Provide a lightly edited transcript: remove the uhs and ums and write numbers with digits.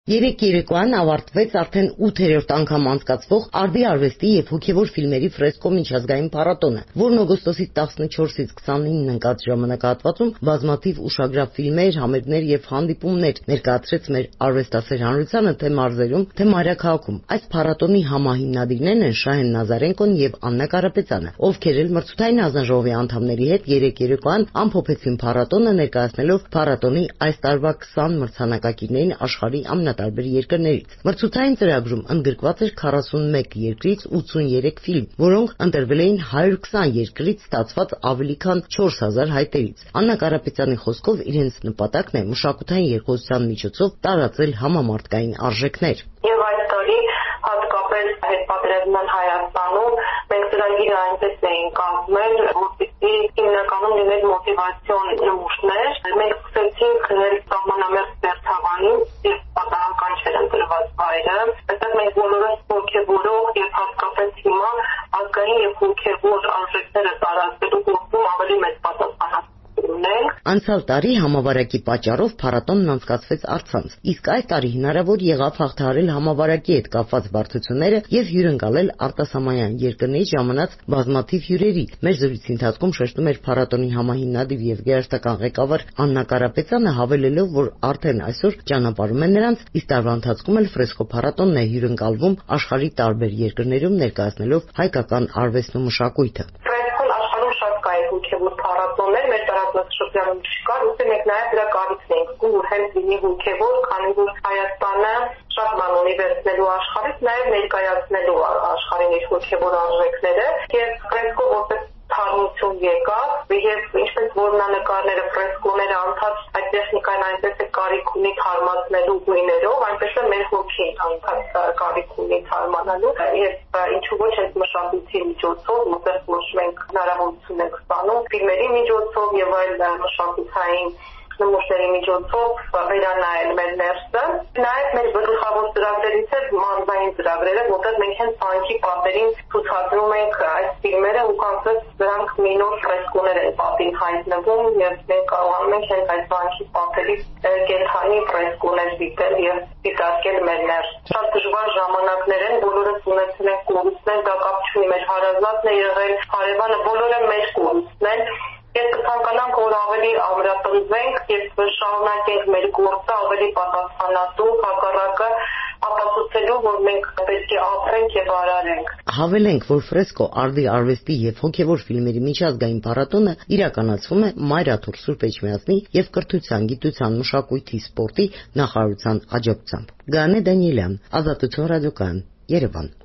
Երեկ երեկոյան ավարտվեց արդեն 8-րդ անգամ անցկացվող արդի արվեստի և հոգևոր ֆիլմերի ֆրեսկո միջազգային փառատոնը, որն օգոստոսի 14-ից 29-ն ընկած ժամանակահատվածում բազմաթիվ ուշագրավ ֆիլմեր, համերգներ և հանդիպումներ ներկայացրեց մեր արվեստասեր հանրությանը թե մարզերում, թե մայրաքաղաքում։ Այս փառատոնի համահիմնադիրներն են Շահեն Նազարենկոն և Աննա Կարապետյանը, ովքեր էլ մրցութային հանձնաժողովի անդամների հետ երեկ երեկոյան ամփոփեցին փառատոնը, ներկայացնելով փառատոնի այս տարվա 20 մրցանակակիրներին աշխարհի տարբեր երկրներից։ Մրցութային ծրագրում ընդգրկված էր 41 երկրից 83 ֆիլմ, որոնք ընտրվել էին 120 երկրից ստացված ավելի քան 4000 հայտերից։ Աննա Կարապետյանի խոսքով իրենց նպատակն է մշակութային երկխոսության միջոցով տարածել համամարտկային արժեքներ։ Եվ այս տարի հատկապես հետպատերազմյան Հայաստանում մենք ծրագիրը այնպես էին կազմել, որպեսզի հիմնականում լիներ մոտիվացիոն նմուշներ։ Մենք սկսեցինք գրել սահմանամերձ Բերթավանին և պատահական չէր ընտրված վայրը։ Այստեղ մենք բոլորս հոգևորող և հատկապես հիմա ազգային և հոգևոր արժեքները տարածելու գործում ավելի մեծ պատասխանատվություն ունենք։ Անցյալ տարի համավարակի պատճառով փառատոնն անցկացվեց առցանց, իսկ այս տարի հնարավոր եղավ հաղթահարել համավարակի հետ կապված բարդությունները և հյուրընկալել արտասահմանյան երկրներից ժամանած բազմաթիվ հյուրերի։ Մեր զրույցի ընթացքում շեշտում էր փառատոնի համահիմնադիր և գեղարվեստական ղեկավար Աննա Կարապետյանը, հավելելով, որ արդեն այսօր ճանապարհում են նրանց, իսկ տարվա ընթացքում էլ ֆրեսկո փառատոնն է հյուրընկալվում աշխարհի տարբեր երկրներում, ներկայացնելով հայկական արվեստն ու մշակույթը։ Ֆրեսկոն աշխարհում շատ կա հոգևոր փառատոններ, մեր տարածաշրջանում չկար, ուստի մենք նաև դրա կարիքն ենք զգում, որ հենց լինի հոգևոր, քանի որ Հայաստանը շատ բան ունի վերցնելու աշխարհից, նաև ներկայացնելու աշխարհին իր հոգևոր արժեքները, եւ ֆրեսկո որպես թարմություն եկավ, եւ ինչպես որմնանկարները, ֆրեսկոները անցած այդ տեխնիկան այնպես է կարիք ունի թարմացնելու գույներով, այնպես է մեր հոգին անցած կարիք ունի թարմանալու, եւ ինչու ոչ այդ մշակույթի միջոցով, որտեղ ոչ մենք հնարավորություն ենք ստանում ֆիլմերի միջոցով եւ այլ մշակութային նմուշների միջոցով վերանայել մեր ներսը։ Նաև մեր գլխավոր ծրագրերից է մարզային ծրագրերը, որտեղ մենք հենց բանկի պատերին ցուցադրում ենք այս ֆիլմերը ու կանցած դրանք մի նոր ֆրեսկոներ են պատին հայտնվում եւ մենք կարողանում ենք հենց այս բանկի պատերից կենթանի ֆրեսկոներ դիտել եւ դիտարկել մեր ներս։ Շատ դժվար ժամանակներ են, բոլորս ունեցել ենք կորուստներ, դա կապ չունի մեր հարազատն է եղել, հարևանը, բոլորը մեր կորուստն են։ Ես կցանկանանք, որ ավելի ամրապնդվենք եւ շարունակենք մեր գործը ավելի պատասխանատու, հակառակը ապացուցելու, որ մենք պետք է ապրենք եւ արարենք։ Հավելենք, որ ֆրեսկո արդի արվեստի եւ հոգեվոր ֆիլմերի միջազգային փառատոնը իրականացվում է Մայրաթուր Սուրբ Էջմիածնի եւ Կրթության, գիտության, մշակույթի, սպորտի նախարարության աջակցությամբ։ Գաներ Դանիելյան, Ազատություն ռադիոկայան, Երևան։